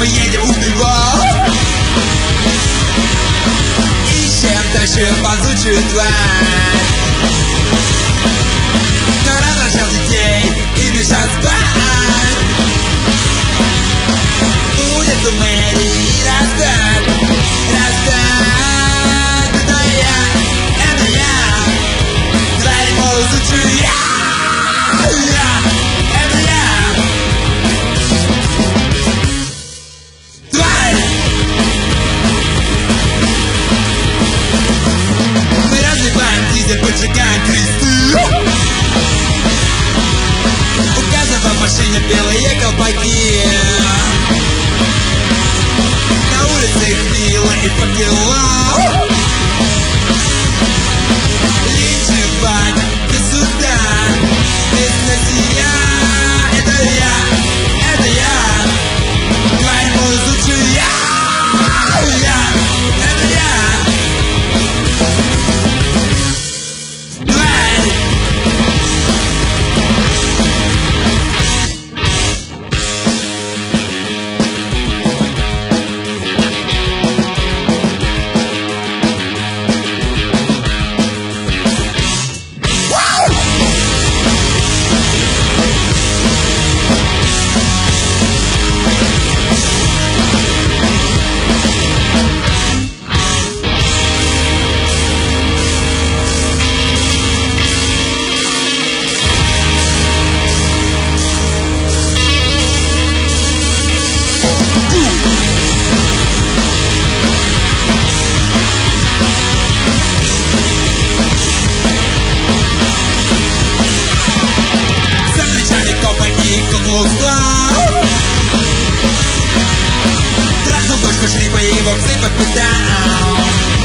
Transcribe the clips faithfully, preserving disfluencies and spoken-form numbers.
едем у него. Ищем дальше ползучую тварь. Но раздражал детей и мешал спать. Улицу Мэри раздать, раздать. Это я, это я, тварь ползучая. Я, это я, тварь. Мы разливаем дизель, поджигаем кресты. У каждого в машине белые колпаки. На улице их пиво и факела. Линчевать до суда. Бесносия. Это я, это я, тварь ползучая. Я, это я, тварь. Трахнул дочку шлипа и его псы попытал.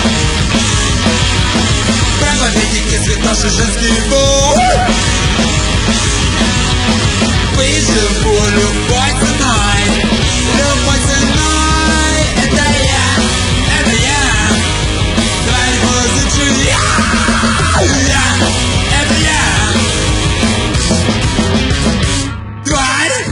Проповедники святоши женский бой. Выжил волю любой ценой, любой ценой. Это я, это я, тварь ползучая. Я, это я, тварь.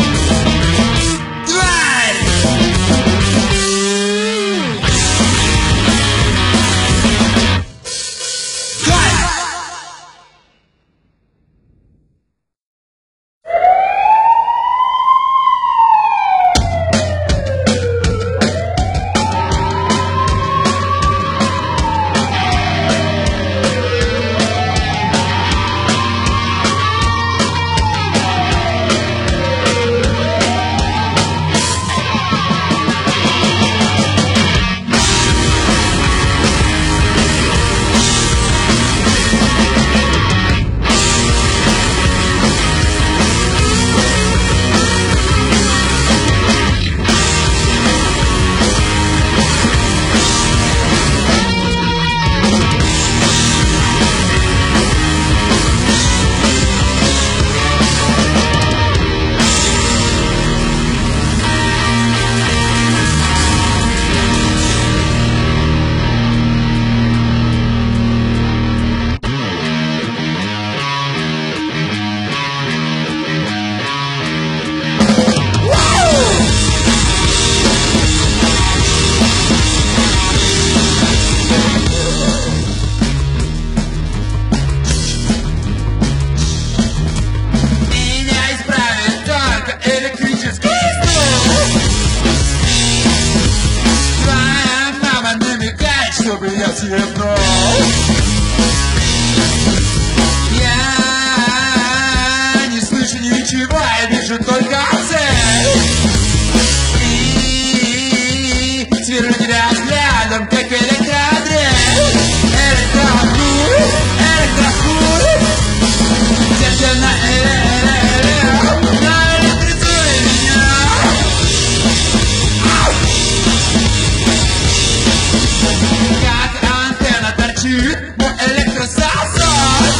Чтобы я тебе брал. Я не слышу ничего, я вижу только цель. И сверлю тебя взглядом, как электродрель. Электрохуй, электрохуй. Сердце на электро, наэлектризуй меня. Как антенна торчит мой электрососок.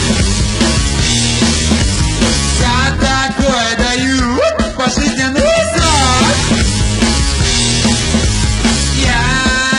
За такое дают пожизненный срок. Я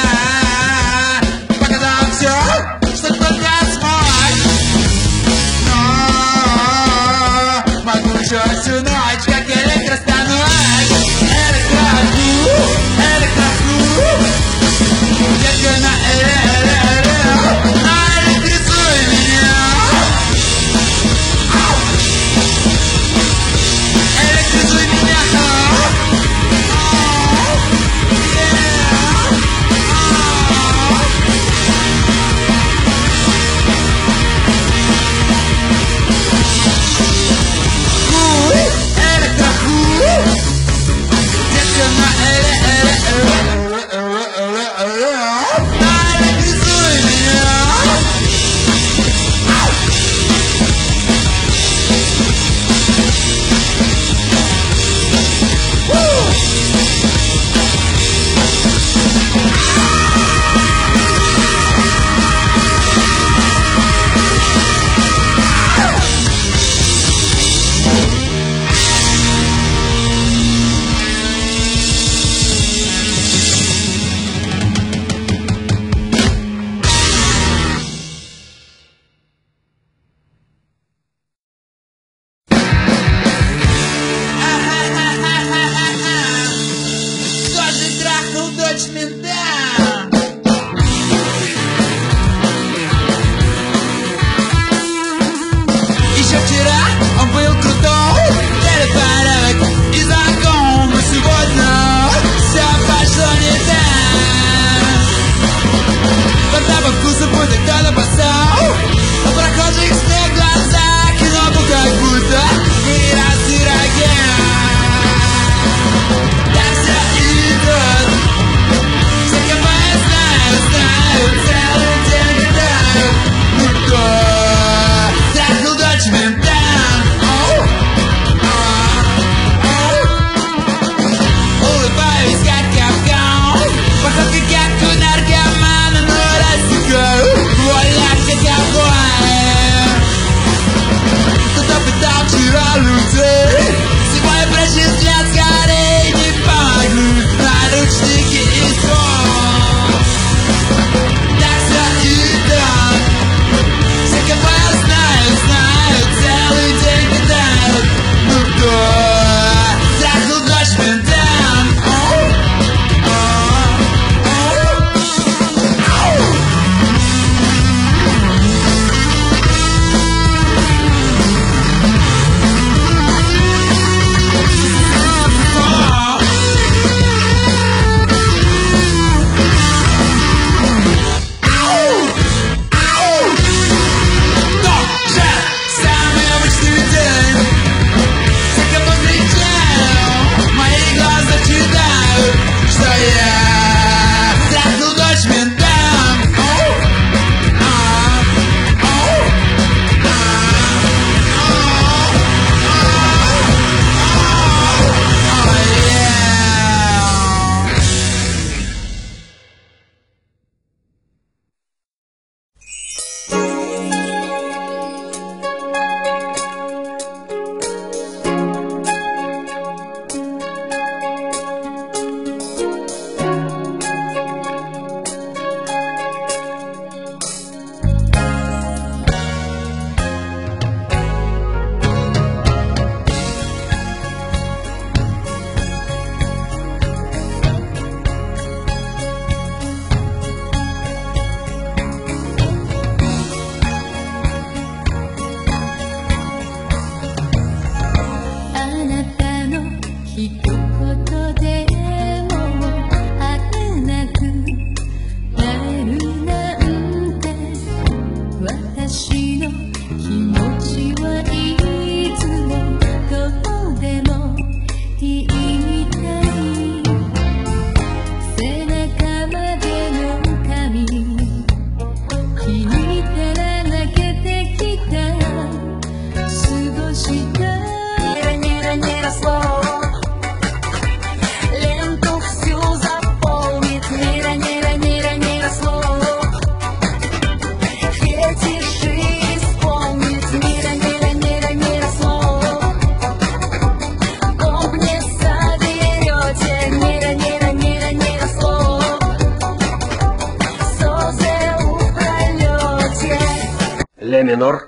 ля минор.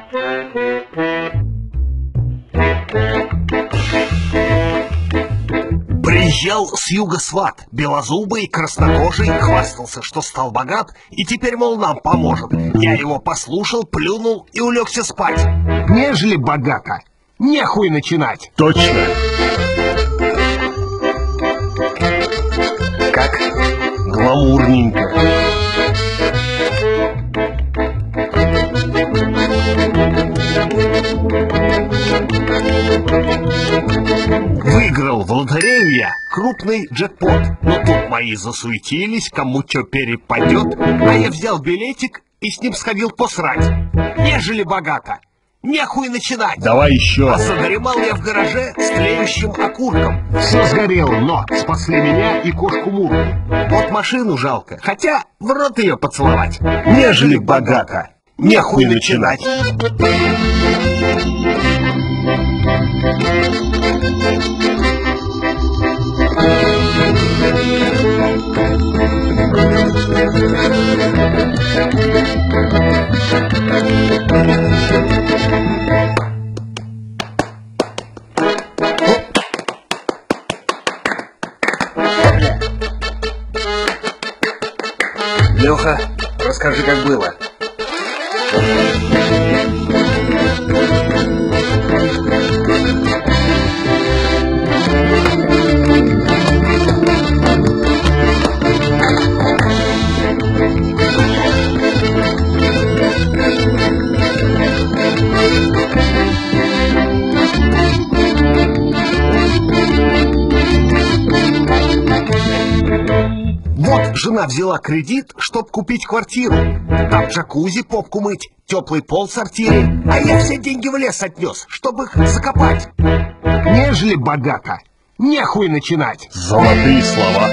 Приезжал с юга сват, белозубый, краснокожий, хвастался, что стал богат, и теперь, мол, нам поможет. Я его послушал, плюнул и улегся спать. Нежели богато, нехуй начинать. Точно. Как гламурненько. Выиграл в лотерею я крупный джекпот. Но тут мои засуетились, кому что перепадет, а я взял билетик и с ним сходил посрать. Ежели богато, нехуй начинать. Давай еще. А задремал я в гараже с тлеющим окурком. Все сгорело, но спасли меня и кошку Мурку. Вот машину жалко, хотя в рот ее поцеловать. Нежели богато, нехуй начинать. Леха, расскажи, как было. Вот жена взяла кредит, чтоб купить квартиру. Там джакузи, попку мыть, теплый пол в сортире. А я все деньги в лес отнес, чтобы их закопать. Нежели богато, нехуй начинать. Золотые слова.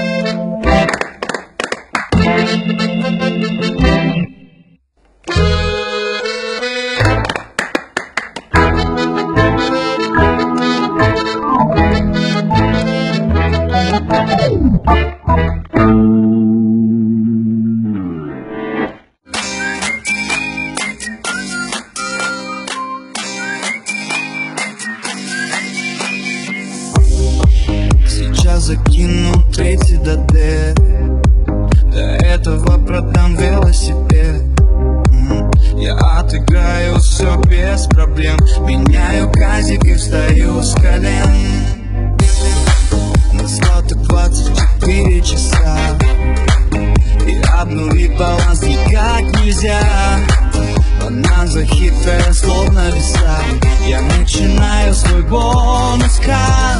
Закину третий до Д. До этого продам велосипед. Я отыграю все без проблем. Меняю казик и встаю с колен. На слотах двадцать четыре часа. И обнулить баланс никак нельзя. Бананза хитрая, словно веса. Я начинаю свой бонус-кар.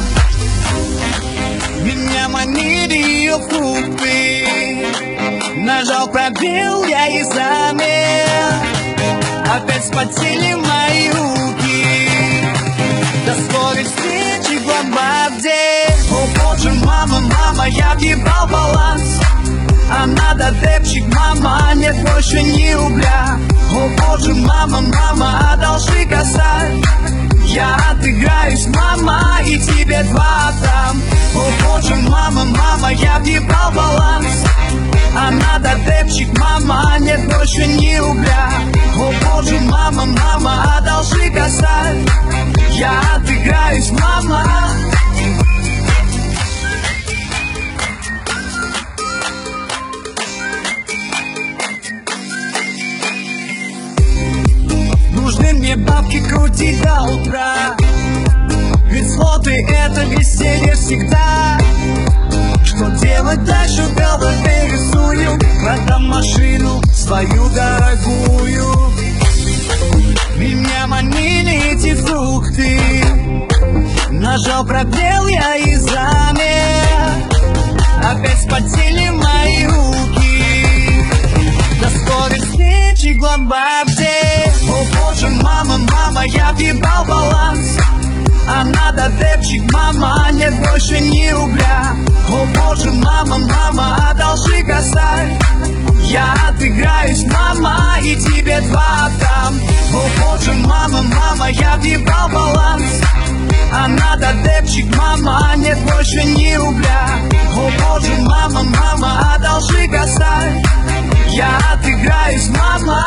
Меня манили ее фрукты. Нажал пробел, я и замер. Опять вспотели мои руки. До скорой встречи в ломбарде. О боже, мама, мама, я въебал баланс. А надо депчик, мама, нет больше ни рубля. О боже, мама, мама, одолжи косарь. Я отыграюсь, мама, и тебе два там. О боже, мама, мама, я въебал баланс. А надо депчик, мама, нет больше ни рубля. О боже, мама, мама, одолжи косарь. Я отыграюсь, мама. Нужны мне бабки крутить до утра. Ведь слоты это веселье всегда. Что делать дальше, в голове рисую. Продам машину свою дорогую. Меня манили эти фрукты. Нажал пробел, я и замер. Опять вспотели мои руки. До скорой встречи в ломбарде. О боже, мама, мама, я въебал баланс. А надо депчик, мама, нет больше ни рубля. О боже, мама, мама, одолжи косарь. Я отыграюсь, мама, и тебе два там. О боже, мама, мама, я въебал баланс. А надо депчик, мама, нет больше ни рубля. О боже, мама, мама, одолжи косарь. Я отыграюсь, мама.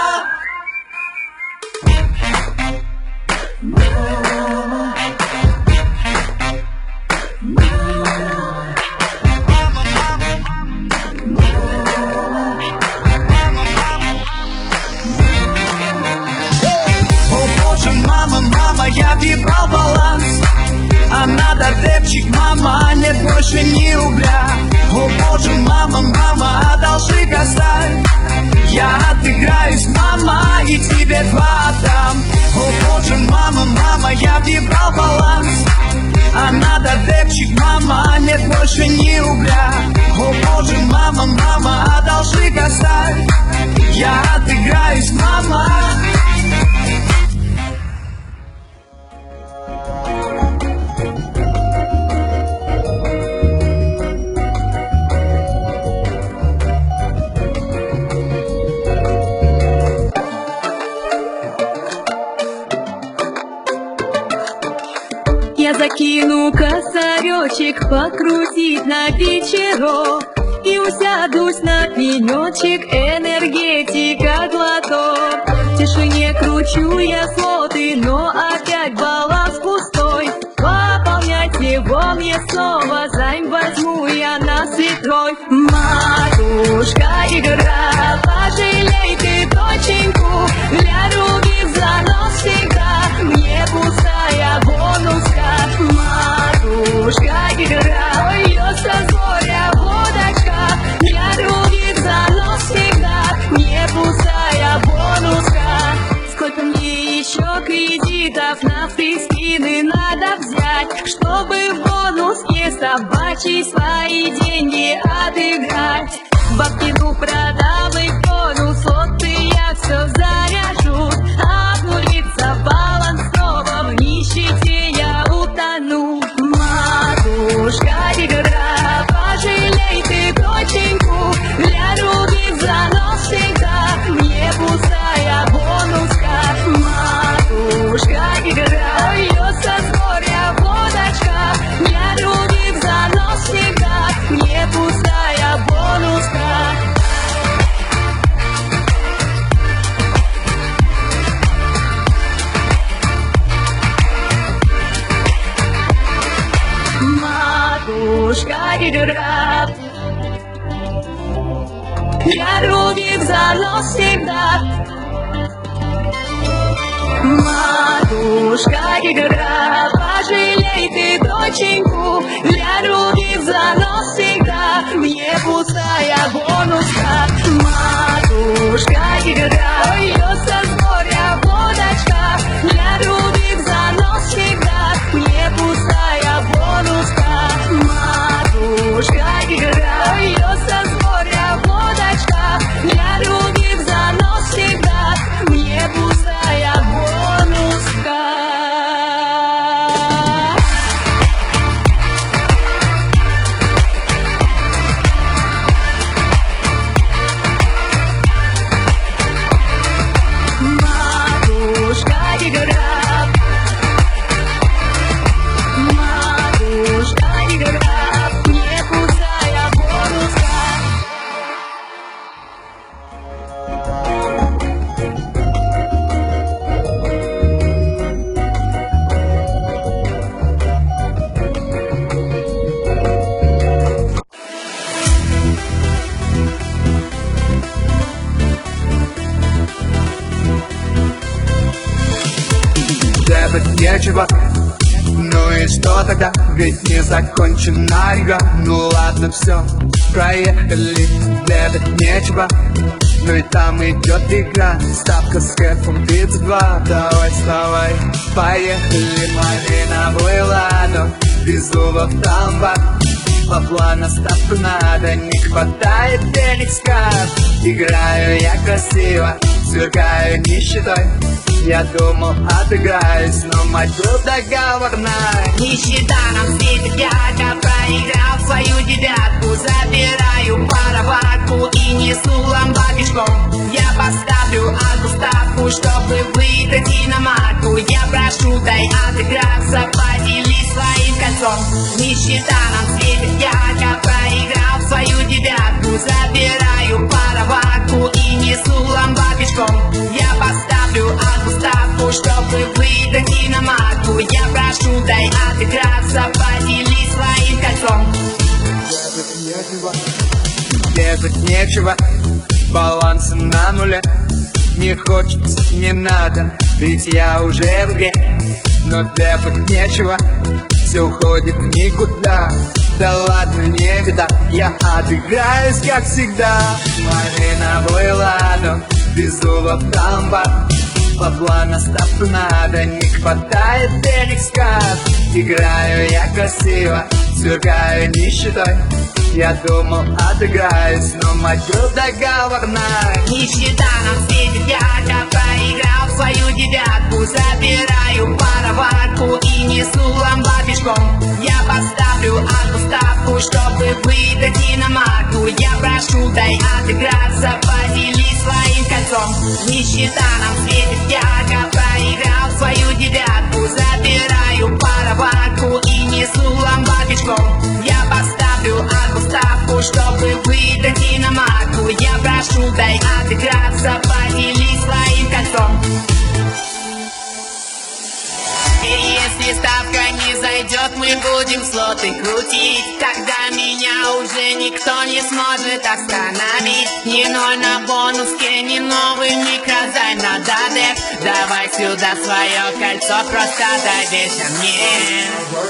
Я въебал баланс. А надо депчик, мама, нет больше ни рубля. О боже, мама, мама, одолжи косарь. Я отыграюсь, мама, и тебе два там. О боже, мама, мама, я въебал баланс. А надо депчик, мама, нет больше ни рубля. О боже, мама, мама, одолжи оставь. Я отыграюсь, мама. Я закину косаречек покрутить на вечерок и усядусь на пенечек, энергетика глоток. В тишине кручу я слоты, но опять баланс пустой. Пополнять его мне снова, займ возьму я на святой. Матушка игра, пожалей ты доченьку, для других занос всегда, мне пустая бонуска. Матушка игра, льется с горя водочка, для других занос всегда, мне пустая бонуска. Сколько мне еще кредитов на фристины надо взять, чтобы в бонуске собачьи свои деньги отыграть. Бабки, ну продам их бонус, вот и я все заряжу. Обнулится баланс снова, в нищете я утону. Матушка игра, пожалей ты доченьку, для других занос всегда, мне пустая бонуска. Матушка игра, льется с горя водочка, для других занос всегда, мне пустая бонуска. Матушка игра, для других занос всегда. Матушка игра, пожалей ты доченьку, для других занос всегда, мне пустая бонуска. Матушка игра, льется с горя водочка, для других занос всегда, мне пустая бонуска. Матушка игра, льется с горя водочка, для других занос всегда, мне пустая бонуска. Матушка игра, матушка игра, мне пустая бонуска. Делать нечего, ну и что тогда? Ведь не закончена игра. Ну ладно, все, проехали. Делать нечего, ну и там идет игра. Ставка с кэфом тридцать два. Давай, вставай, поехали. Марина Буэлладо, везу в автомат. Бабла на ставку надо, не хватает денег с карт. Играю я красиво, сверкаю нищетой. Я думал, отыграюсь, но мать был договорная. Нищета нам светит ярко, проиграл свою девятку. Забираю пароварку и несу ломбард пешком. Я поставлю одну ставку, чтобы выиграть иномарку. Я прошу, дай отыграться, поделись своим кольцом. Нищета нам светит ярко, проиграл свою девятку. Забираю пароварку и несу ломбард пешком. Я поставлю одну ставку, чтобы выиграть иномарку. Я прошу, дай отыграться, поделись своим кольцом. Делать нечего, баланс на нуле. Не хочется, не надо, ведь я уже в игре. Но делать нечего, все уходит никуда. Да ладно, не беда, я отыграюсь, как всегда. Марина Буэлладо, везу в автомат. Бабла на ставку надо, не хватает денег с карт. Играю я красиво, свергаю нищетой. Я думал, отыграюсь, но мотив договорная. Нищета нам светит ярко, проиграл свою девятку. Забираю пароварку и несу ломбард пешком. Я поставлю одну ставку, чтобы выдать иномарку. Я прошу, дай отыграться, поделись своим кольцом. Нищета нам светит ярко, проиграл свою девятку. Забираю пароварку и несу ломбард пешком. Я поставлю одну ставку, чтобы выдать иномарку. Я прошу, дай отыграться, поделись своим кольцом. И если ставка не зайдет, мы будем слоты крутить. Тогда меня уже никто не сможет остановить. Ни ноль на бонуске, ни новый микрозайм на дадек. Давай сюда свое кольцо, просто доверься мне.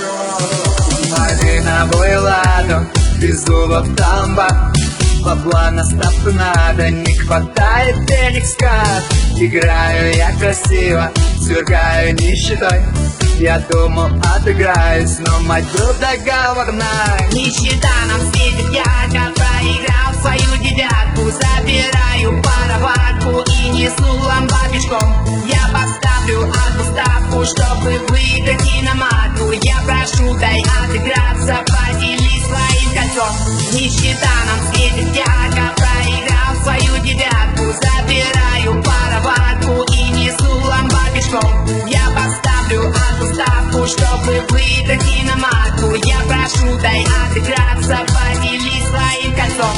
Малиновый ладу, без зубов тамба. Бабла на ставку надо, не хватает денег с карт. Играю я красиво, свергаю нищетой. Я думал, отыграюсь, но мотив договорная. Нищета нам светит ярко, проиграл свою девятку. Забираю пароварку и несу ломбард пешком. Я поставлю одну ставку, чтобы выдать иномарку. Я прошу, дай отыграться, поделись своим кольцом. Нищета нам светит ярко, проиграл свою девятку. Забираю пароварку и несу ломбард пешком. Я поставлю одну ставку, чтобы выдать иномарку. Я прошу, дай отыграться, поделись своим кольцом.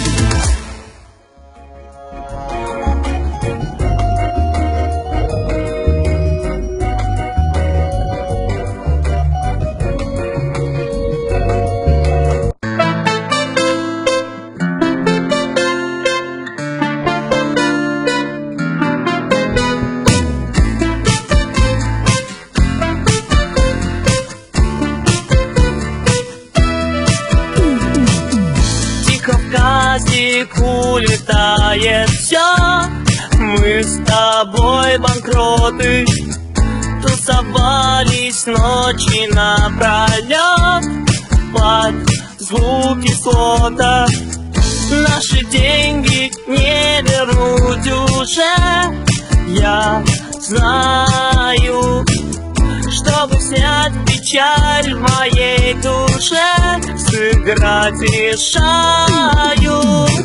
Улетает все, мы с тобой банкроты. Тусовались ночи напролет под звуки слота. Наши деньги не вернуть уже, я знаю. Чтобы снять печаль в моей душе, сыграть решаю.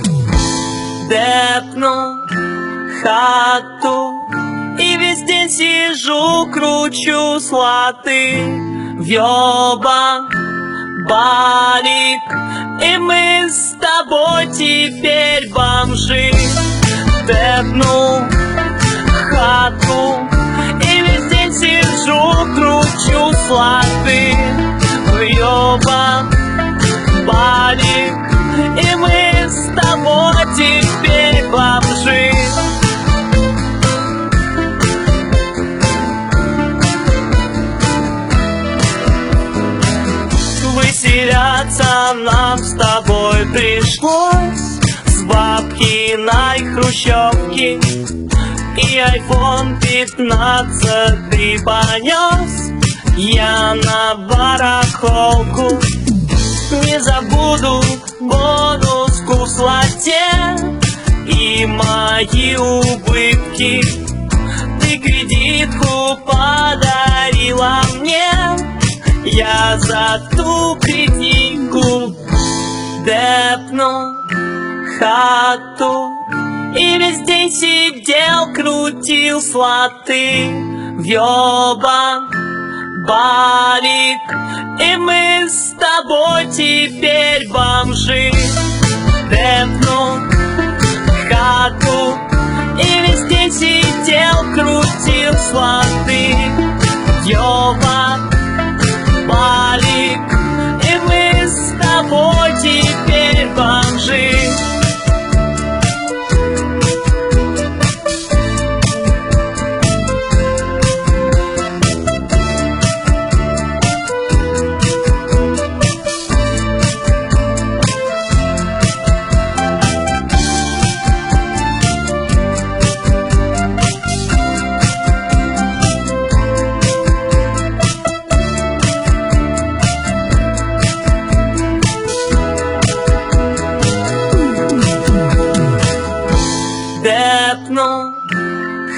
Депну хату и весь день сижу, кручу слоты. Въебан балик, и мы с тобой теперь бомжи. Депну хату и весь день сижу, кручу слоты. Въебан балик, и мы с тобой теперь бомжи. Выселяться нам с тобой пришлось с бабкиной хрущевки. И айфон пятнадцатый понес я на барахолку. Не забуду бонуску в слоте и мои убытки. Ты кредитку подарила мне, я за ту кредитку депну хату и весь день сидел, крутил слоты. Въебан балик, и мы с тобой теперь бомжи. Депну хату и весь день сидел, крутил слоты. Въебан балик, и мы с тобой теперь бомжи.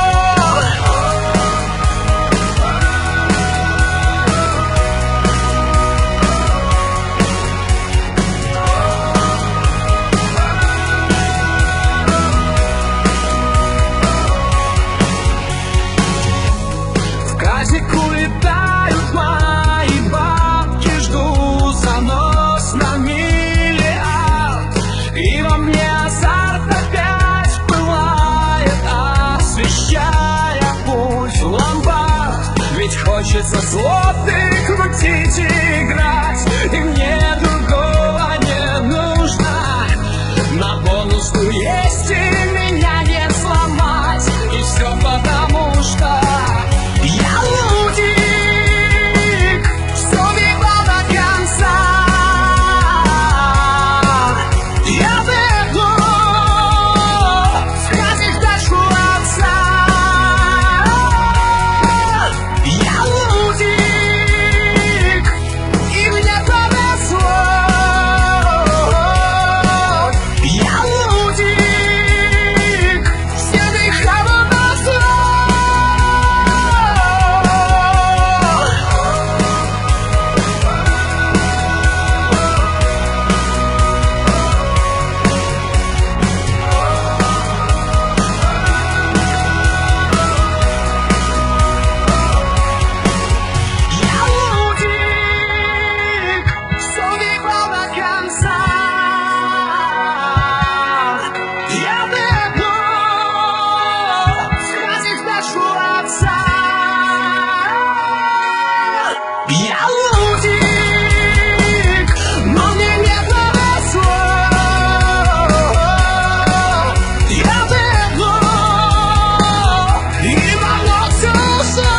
Ой! за слоты крутить и играть, и мне другого не нужно. На бонусу есть и меня не сломать, и все потому что я лудик, все видал до конца. Я бегу в дачу отца. Я лудик, и мне повезло. Я лудик, все дыхало назло. Я лудик, все видал до конца. Я бегу в дачу отца. Я лудик, но мне не повезло. Я бегу, и могло все ушло.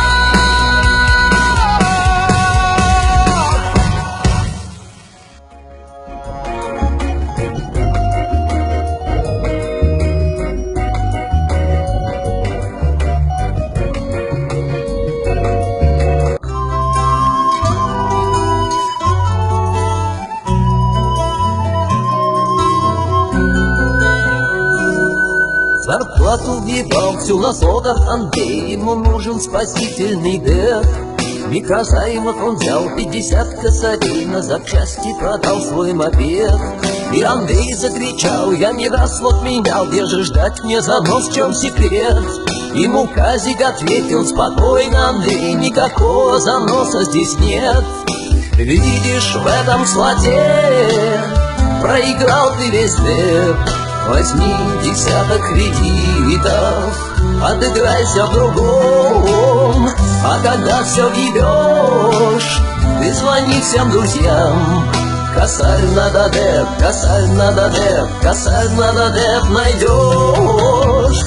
Зарплату въебал всю на содах Андрей, ему нужен спасительный дэх. Микрозаймов он взял пятьдесят косарей, на запчасти продал свой мопед. И Андрей закричал: я не раз слот менял, где же ждать мне занос, в чем секрет? Ему Казик ответил: спокойно, Андрей, никакого заноса здесь нет. Видишь, в этом слоте проиграл ты весь деп. Возьми десяток кредитов, отыграйся в другом. А когда все въебешь, ты звони всем друзьям. Косарь надо деп, косарь надо деп, косарь надо деп найдешь.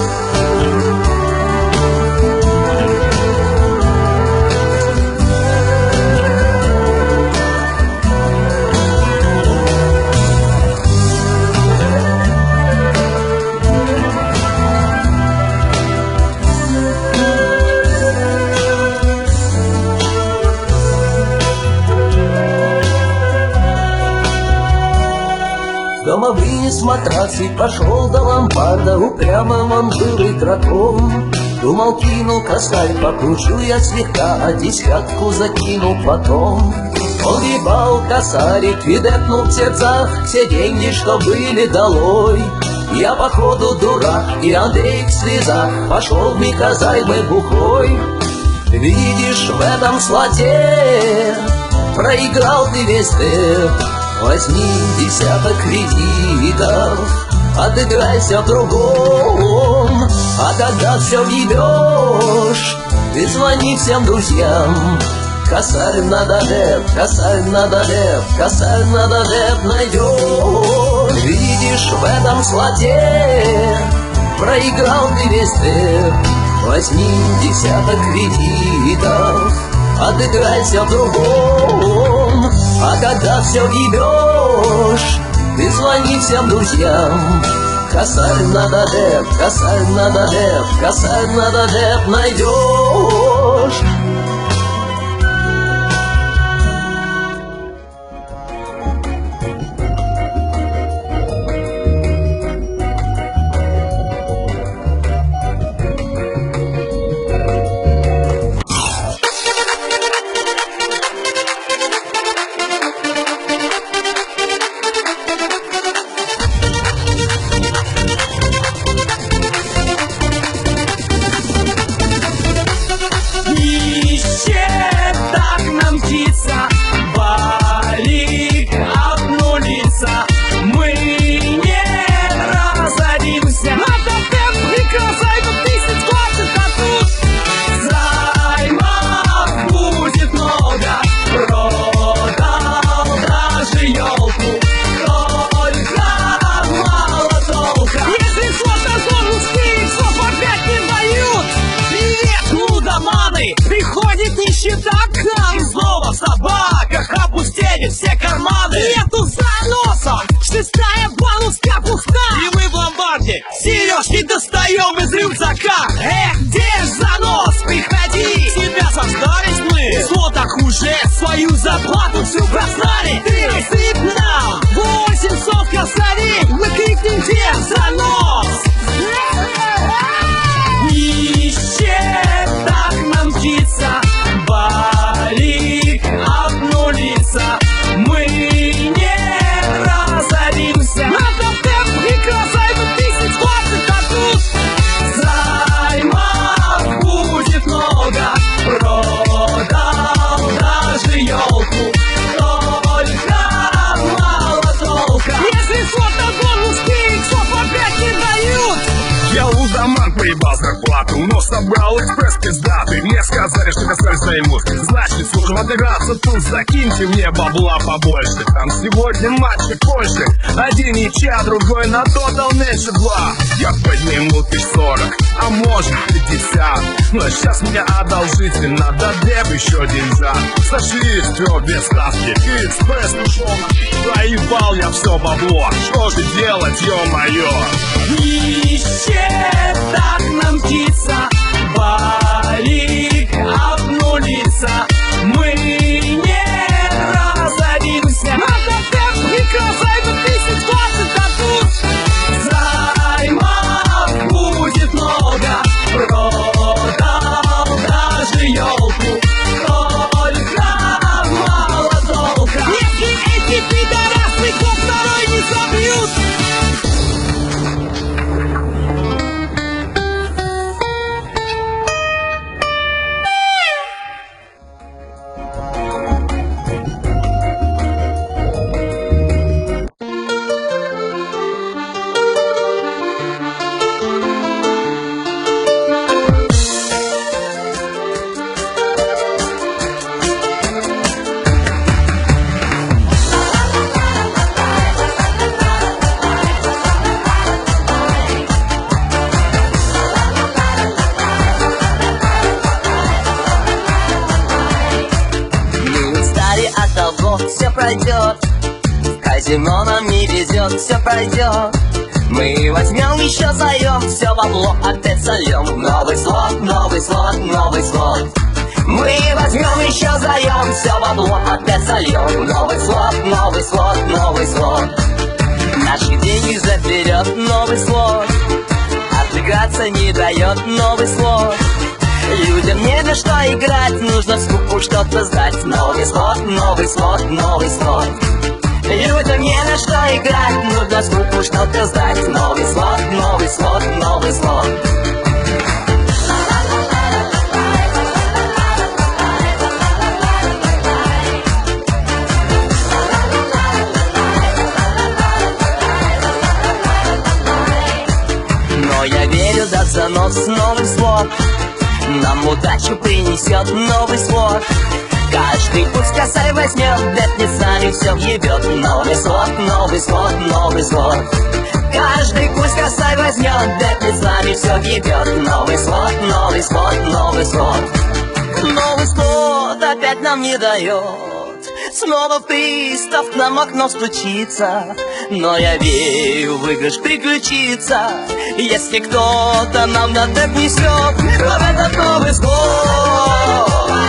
Дома вынес матрас и пошел до ломбарда, упрямо он был игроком. Думал, кинул косарь, покручу я слегка, а десятку закинул потом. Он ебал косарик и депнул в сердцах все деньги, что были долой. Я походу дурак, и Андрей в слезах пошел в микрозаймы бухой. Видишь, в этом слоте проиграл ты весь деп. Возьми десяток кредитов, отыграйся в другом. А когда все въебешь, ты звони всем друзьям. Косарь надо деп, косарь надо деп, косарь надо деп найдешь. Видишь, в этом слоте проиграл ты весь деп. Возьми десяток кредитов, отыграйся в другом. А когда все въебешь, ты звони всем друзьям. Косарь надо деп, косарь надо деп, косарь надо деп найдешь. Yeah. все карманы. Нету заноса, шестая банковская пуста. И мы в ломбарде сережки достаем из рюкзака. Эх, где ж занос, приходи. Тебя заждались мы, в слотах уже свою зарплату всю просрали. Ты сыпь нам восемьсот косарей, мы крикнем, где занос. Нище так нам мчится, балик обнулится, мы не разоримся. Надо темп микрозаймы тысяч двадцать, а тут займов будет много. Продал даже елку, только мало толка. Если слот на бонуске, иксов опять не дают. Я у дома поебал зарплату, но собрал экспресс пиздатый. Мне сказали, что косарь займут, значит сложно отыграться тут. Закиньте мне бабла побольше, там сегодня матчи Польши. Один ничья, другой на тотал меньше два. Я подниму тысяч сорок, а может пятьдесят. Но сейчас мне одолжите, надо деп еще деньжат. Сошлись, все без ставки, и экспресс ушел на. Проебал я все бабло, что же делать, ё-моё. Нище так нам мчится, балик обнулится, мы не разоримся. Надо темп микрозаймы тысяч двадцать, а тут займов будет много. Продал даже елку, только мало толка. Если эти пидорасы кто второй не забьют. Все пройдет, в казино нам не везет, все пройдет. Мы возьмем еще заем, все бабло опять сольем. Новый слот, новый слот, новый слот. Мы возьмем еще заем, все бабло опять сольем. Новый слот, новый слот, новый слот. Наши деньги заберет новый слот, отыграться не дает новый слот. Людям не на что играть, нужно в скупу что-то сдать. Новый слот, новый слот, новый слот. Людям не на что играть, нужно в скупу что-то сдать. Новый слот, новый слот, новый слот. Но я верю, даст занос новый слот, нам удачу принесет новый слот. Каждый пусть косарь возьмет, бед не с нами все въебет. Новый слот, новый слот, новый слот. Каждый пусть косарь возьмет, бед не с нами все въебет. Новый слот, новый слот, новый слот. Новый слот опять нам не дает, снова пристав к нам окно стучится. Но я верю, выигрыш приключится, если кто-то нам на тэп несет в этот новый слот.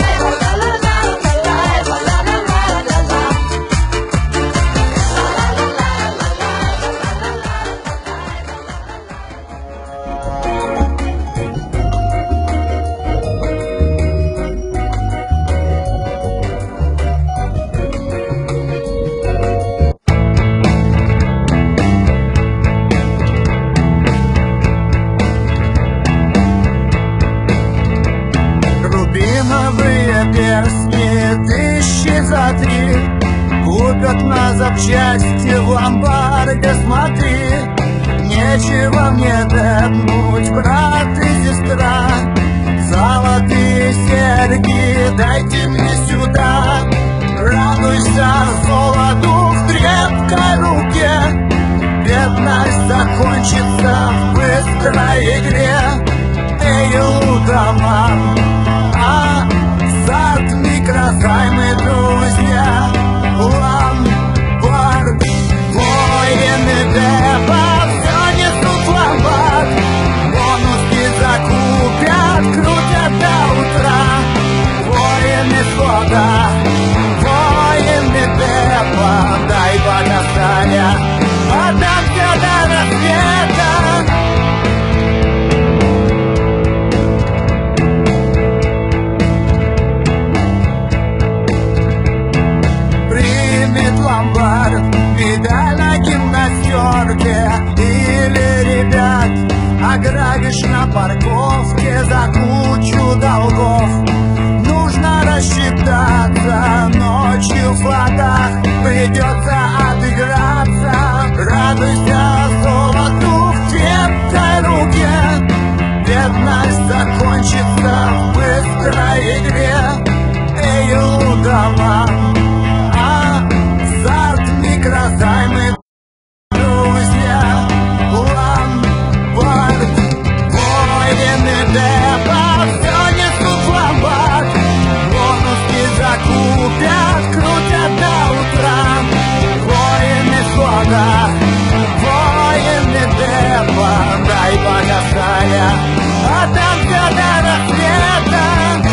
За три купят на запчасти в ломбарде, смотри. Нечего мне дебнуть, брат и сестра. Золотые серьги дайте мне сюда. Радуйся золоту в крепкой руке. Бедность закончится в быстрой игре. Эй, лудоман, а зад микрозаймы, друзья. Ладно. дымит ломбард, медаль на гимнастерке. Или, ребят, ограбишь на парковке за кучу долгов. Нужно рассчитаться ночью в флотах, придется отыграться. Радуйся золоту в крепкой руке, бедность закончится в быстрой игре. Эй, лудоман, азарт, микрозаймы, друзья, ломбард, воины депа, все несут в ломбард. Бонуски закупят, крутят до утра. Воины флота, воины депа, дай богатая, а там все до рассвета.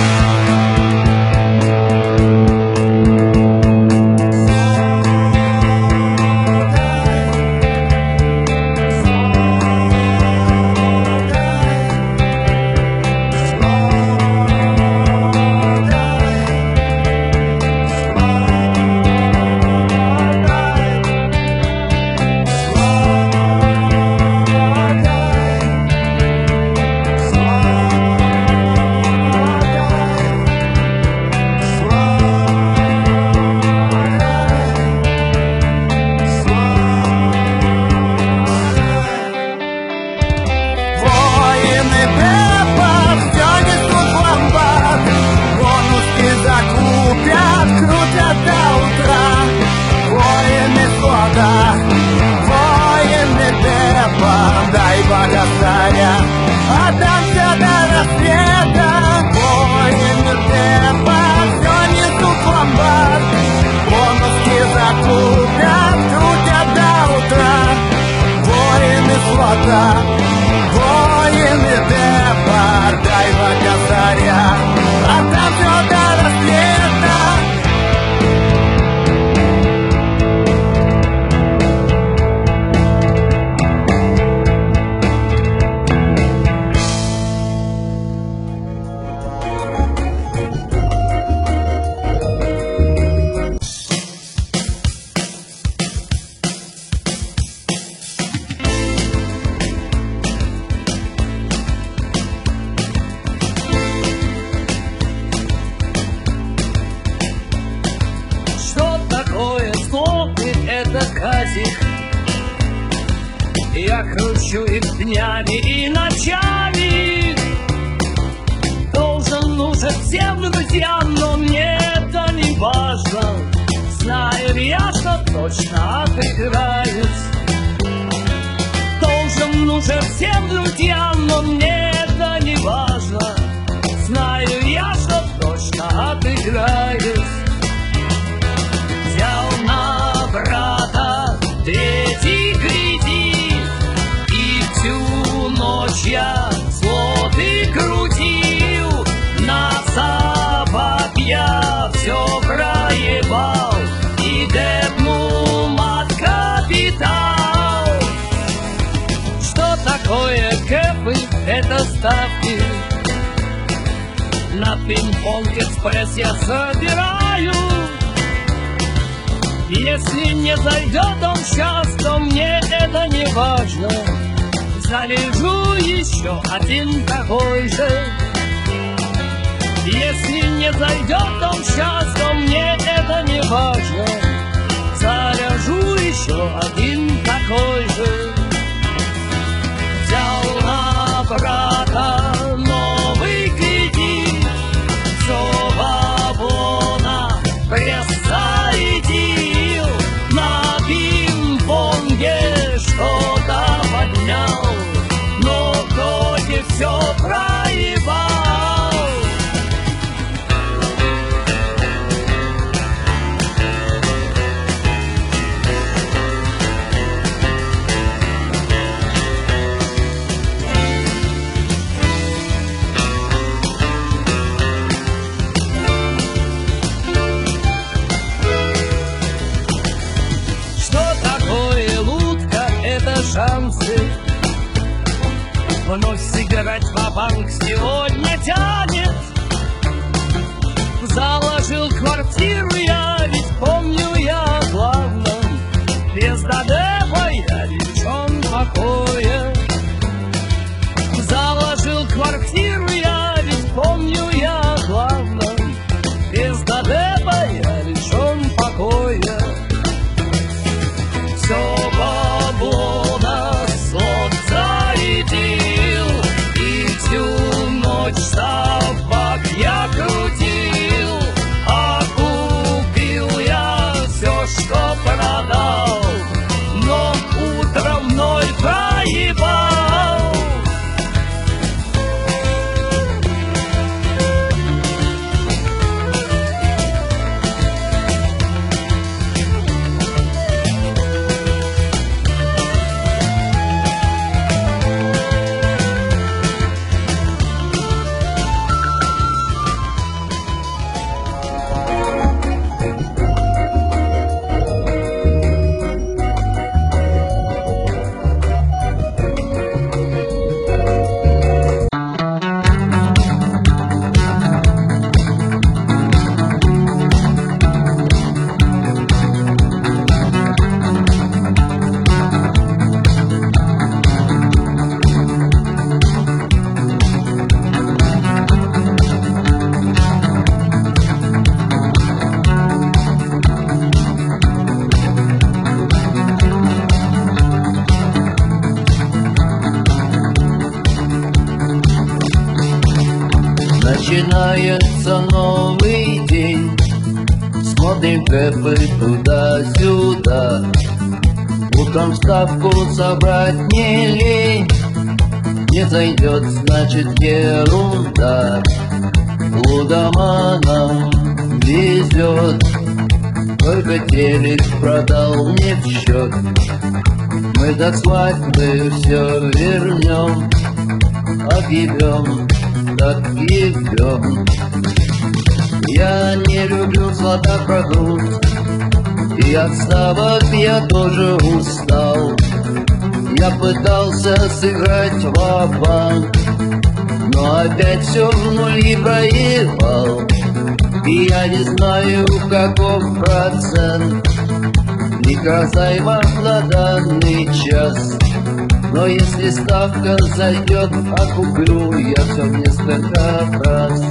Я кручу их днями и ночами. Должен нужен всем друзьям, но мне это не важно. Знаю я, что точно отыграюсь. Должен нужен всем друзьям, но мне это не важно. Знаю я, что точно отыграюсь. Взял на брата третий кредит, и всю ночь я злоты крутил. На собак я все проебал и депнул от капитал. Что такое кэпы? Это ставки. На пинг-понг экспресс я собираю. Если не зайдет он сейчас, то мне это не важно. Залежу еще один такой же. Если не зайдет он сейчас, то мне это не важно. Заряжу еще один такой же. Взял на брата новый кредит, все баблона присоединил. На пинг-понге что-то поднял, но вроде все проебал. Шансы вновь сыграть ва-банк сегодня тянет. Заложил квартиру я, ведь помню я страдал, но утром вновь проебал. Начинается новый день, смотрим гэпы туда-сюда. Утром ставку собрать не лень, не зайдет, значит ерунда. Лудоманам везет, только телек продал не в счет. Мы до свадьбы все вернем, объявем, так ебем. Я не люблю златопродукт, и от ставок я тоже устал. Я пытался сыграть ва-банк, но опять все в нули проебал. И я не знаю, каков процент микрозаймов на данный час. Но если ставка зайдет, окуплю я все в несколько раз.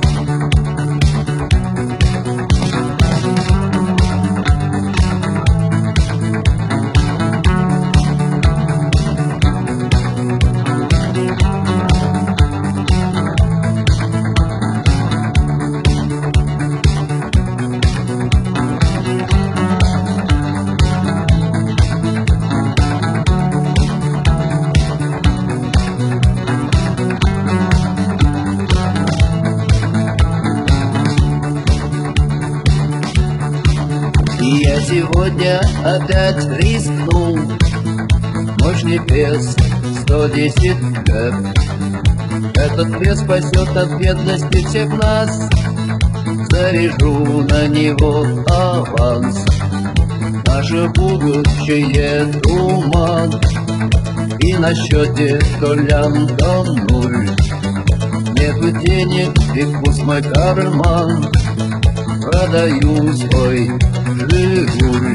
И я сегодня опять рискнул, мощный пресс сто десять гэп. Этот пресс спасет от бедности всех нас, заряжу на него аванс. Наше будущее туман, и на счете то лям, то нуль. Нету денег, и пусть мой карман, продаю свой Жигуль.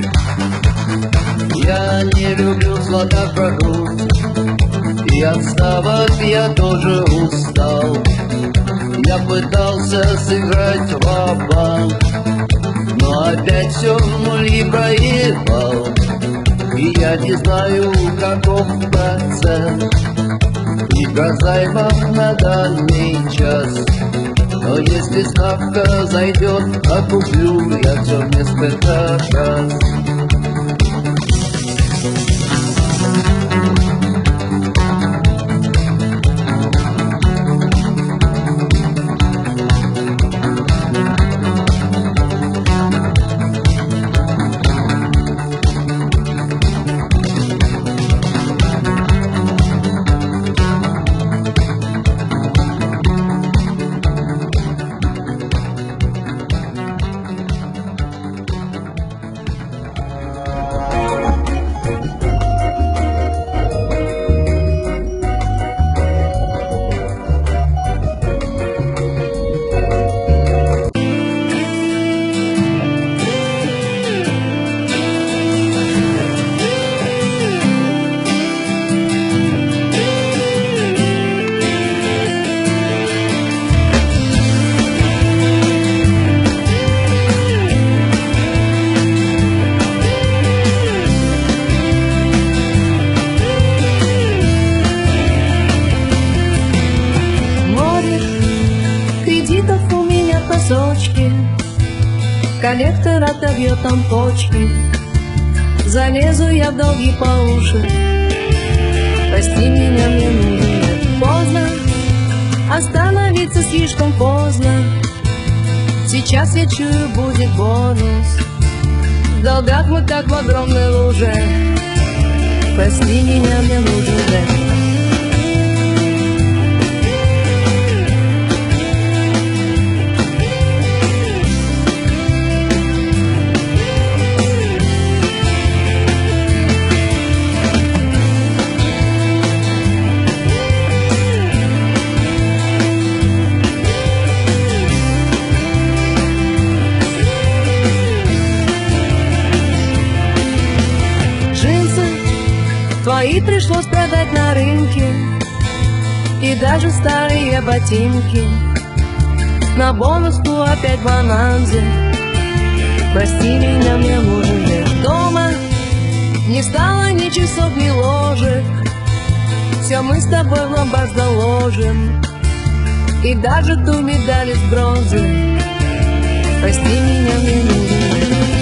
Я не люблю златопродукт, и от ставок я тоже устал. Я пытался сыграть ва-банк, но опять все в нули проебал. И я не знаю, каков процент микрозаймов на данный час. Но если ставка зайдет, окуплю я все несколько раз. Коллектор отобьет там почки. Залезу я в долги по уши. Прости меня, мне нужно. Поздно, остановиться слишком поздно. Сейчас я чую, будет бонус. В долгах мы как в огромной луже. Прости меня, мне нужен день. Твои пришлось продать на рынке, и даже старые ботинки. На бонуску опять бананзы. Прости меня, мне нужен лишь дома. Не стало ни часов, ни ложек. Все мы с тобой в ломбард заложим, и даже ту медаль из бронзы. Прости меня, мне нужен лишь